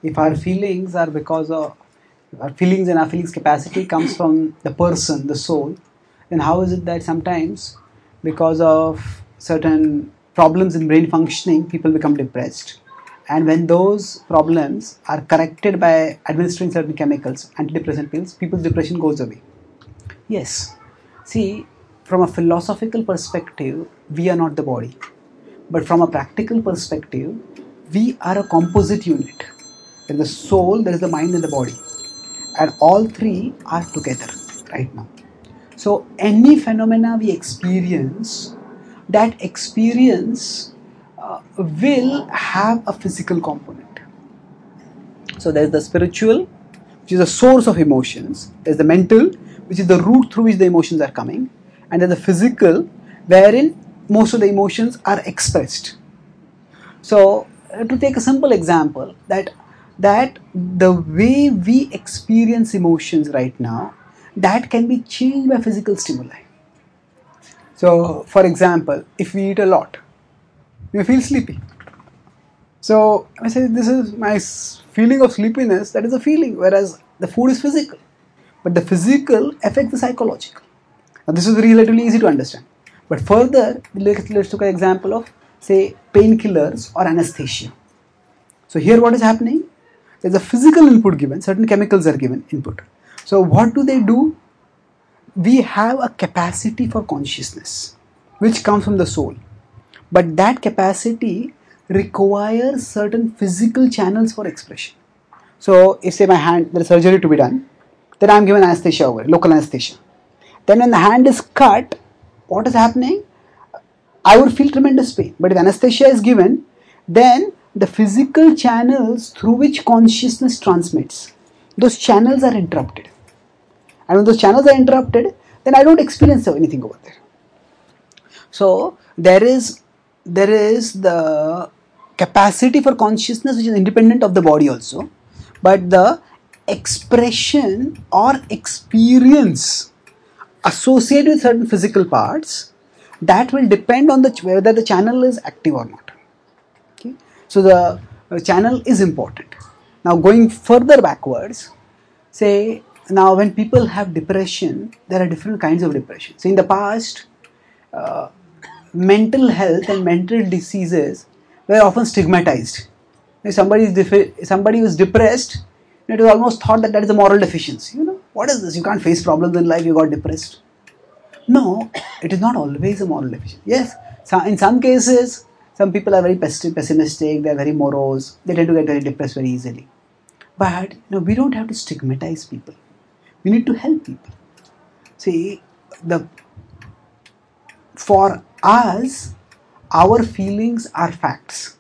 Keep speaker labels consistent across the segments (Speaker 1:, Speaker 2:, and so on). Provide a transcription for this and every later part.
Speaker 1: If our feelings are because of our feelings and our feelings capacity comes from the person, the soul, then how is it that sometimes because of certain problems in brain functioning, people become depressed? And when those problems are corrected by administering certain chemicals, antidepressant pills, people's depression goes away. Yes. See, from a philosophical perspective, we are not the body. But from a practical perspective, we are a composite unit. There is the soul, there is the mind and the body. And all three are together right now. So any phenomena we experience, that experience will have a physical component. So there is the spiritual, which is the source of emotions. There is the mental, which is the route through which the emotions are coming. And then the physical, wherein most of the emotions are expressed. So to take a simple example, that the way we experience emotions right now, that can be changed by physical stimuli. So for example, if we eat a lot, we feel sleepy. So I say this is my feeling of sleepiness, that is a feeling, whereas the food is physical. But the physical affects the psychological. Now this is relatively easy to understand. But further, let's look at an example of, say, painkillers or anesthesia. So here what is happening? There's a physical input given, certain chemicals are given input. So what do? We have a capacity for consciousness, which comes from the soul. But that capacity requires certain physical channels for expression. So if, say, my hand, there is surgery to be done, then I am given anesthesia over, local anesthesia. Then when the hand is cut, what is happening? I would feel tremendous pain. But if anesthesia is given, then the physical channels through which consciousness transmits, those channels are interrupted. And when those channels are interrupted, then I don't experience anything over there. So there is the capacity for consciousness which is independent of the body also, but the expression or experience associated with certain physical parts, that will depend on whether the channel is active or not. Okay? So the channel is important. Now going further backwards, say, now when people have depression, there are different kinds of depression. So in the past, mental health and mental diseases were often stigmatized. If somebody was depressed, it was almost thought that is a moral deficiency. What is this? You can't face problems in life, you got depressed. No, it is not always a moral deficiency. Yes, in some cases, some people are very pessimistic, they are very morose, they tend to get very depressed very easily. But we don't have to stigmatize people. We need to help people. See, for us, our feelings are facts.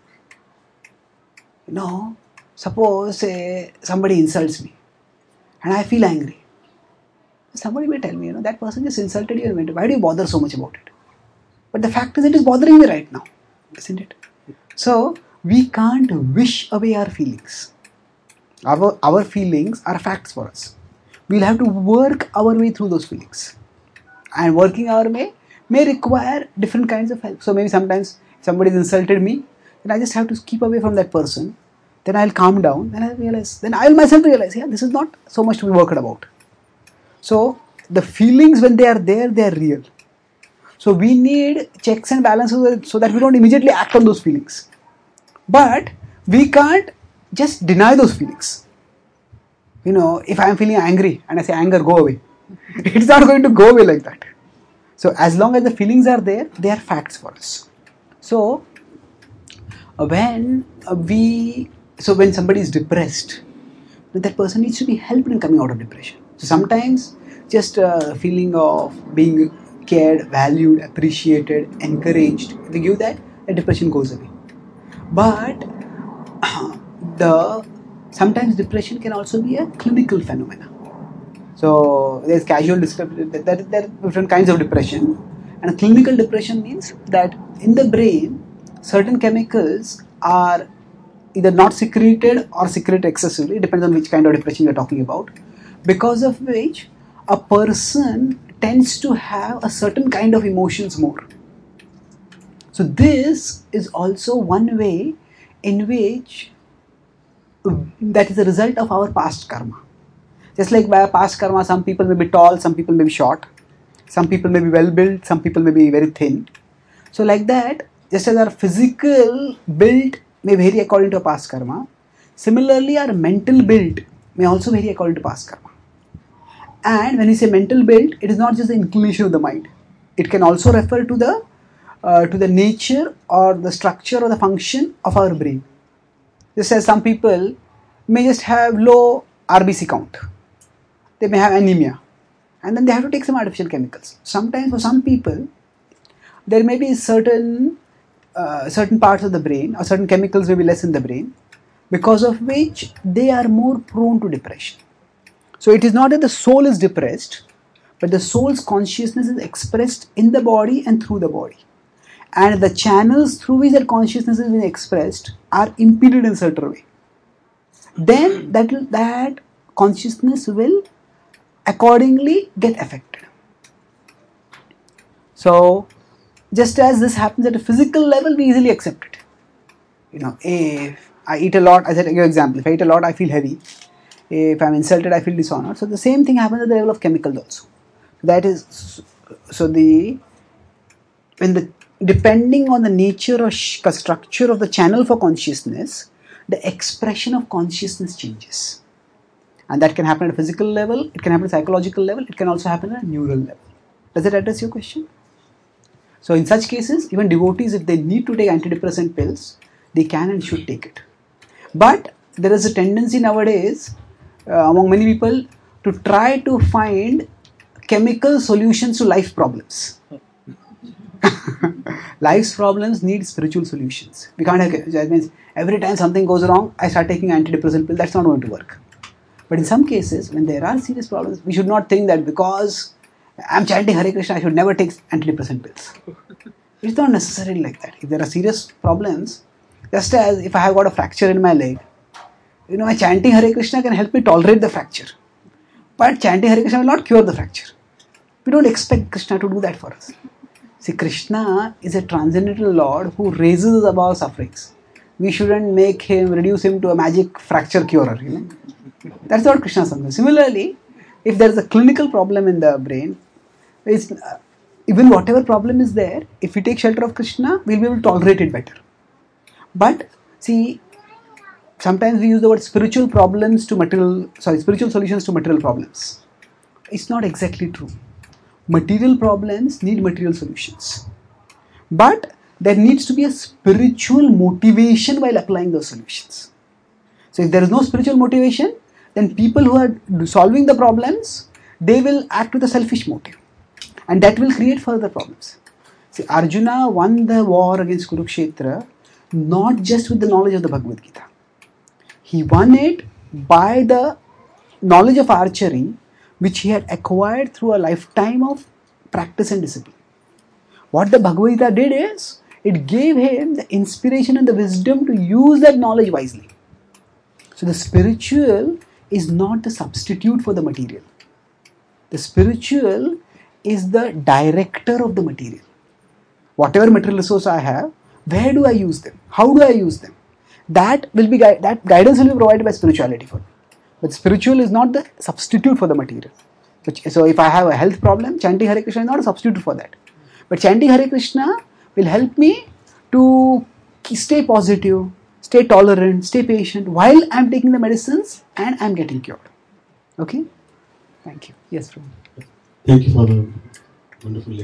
Speaker 1: Suppose somebody insults me and I feel angry. Somebody may tell me, that person just insulted you and why do you bother so much about it? But the fact is, it is bothering me right now, isn't it? So we can't wish away our feelings. Our feelings are facts for us. We'll have to work our way through those feelings. And working our way may require different kinds of help. So maybe sometimes if somebody has insulted me, then I just have to keep away from that person. Then I'll calm down, then I'll realize, then I'll myself realize, this is not so much to be worked about. So the feelings, when they are there, they are real. So we need checks and balances so that we don't immediately act on those feelings. But we can't just deny those feelings. If I am feeling angry and I say, anger, go away. It's not going to go away like that. So as long as the feelings are there, they are facts for us. So when somebody is depressed, that person needs to be helped in coming out of depression. So sometimes just a feeling of being cared, valued, appreciated, encouraged, if we give that, the depression goes away. But sometimes depression can also be a clinical phenomenon. So there's casual description, there are different kinds of depression. And a clinical depression means that in the brain, certain chemicals are either not secreted or secreted excessively, depends on which kind of depression you're talking about, because of which a person tends to have a certain kind of emotions more. So this is also one way in which that is a result of our past karma. Just like by past karma, some people may be tall, some people may be short, some people may be well built, some people may be very thin. So like that, just as our physical build may vary according to our past karma, similarly our mental build may also vary according to past karma. And when we say mental build, it is not just the inclination of the mind. It can also refer to the nature or the structure or the function of our brain. Just as some people may just have low RBC count, they may have anemia, and then they have to take some artificial chemicals. Sometimes for some people, there may be certain parts of the brain or certain chemicals may be less in the brain, because of which they are more prone to depression. So it is not that the soul is depressed, but the soul's consciousness is expressed in the body and through the body. And the channels through which that consciousness is being expressed are impeded in a certain way. Then that consciousness will accordingly get affected. So just as this happens at a physical level, we easily accept it. If I eat a lot, I said, give example, if I eat a lot, I feel heavy. If I'm insulted, I feel dishonored. So the same thing happens at the level of chemicals also. That is, depending on the nature or structure of the channel for consciousness, the expression of consciousness changes. And that can happen at a physical level, it can happen at a psychological level, it can also happen at a neural level. Does that address your question? So in such cases, even devotees, if they need to take antidepressant pills, they can and should take it. But there is a tendency nowadays among many people to try to find chemical solutions to life problems. Life's problems need spiritual solutions. We can't have, that means every time something goes wrong, I start taking antidepressant pill. That's not going to work. But in some cases, when there are serious problems, we should not think that because I'm chanting Hare Krishna, I should never take antidepressant pills. It's not necessarily like that. If there are serious problems, just as if I have got a fracture in my leg, my chanting Hare Krishna can help me tolerate the fracture. But chanting Hare Krishna will not cure the fracture. We don't expect Krishna to do that for us. See, Krishna is a transcendental Lord who raises us above sufferings. We shouldn't reduce him to a magic fracture curer. That's what Krishna is. Similarly, if there is a clinical problem in the brain, even whatever problem is there, if we take shelter of Krishna, we'll be able to tolerate it better. But see, sometimes we use the word spiritual solutions to material problems. It's not exactly true. Material problems need material solutions. But there needs to be a spiritual motivation while applying those solutions. So if there is no spiritual motivation, then people who are solving the problems, they will act with a selfish motive. And that will create further problems. See, Arjuna won the war against Kurukshetra not just with the knowledge of the Bhagavad Gita. He won it by the knowledge of archery which he had acquired through a lifetime of practice and discipline. What the Bhagavad Gita did is, it gave him the inspiration and the wisdom to use that knowledge wisely. So the spiritual is not the substitute for the material. The spiritual is the director of the material. Whatever material resource I have, where do I use them? How do I use them? That guidance will be provided by spirituality for me. But spiritual is not the substitute for the material. So if I have a health problem, chanting Hare Krishna is not a substitute for that. But chanting Hare Krishna will help me to stay positive, stay tolerant, stay patient while I am taking the medicines and I am getting cured. Okay? Thank you. Yes, Prabhu.
Speaker 2: Thank you for the wonderful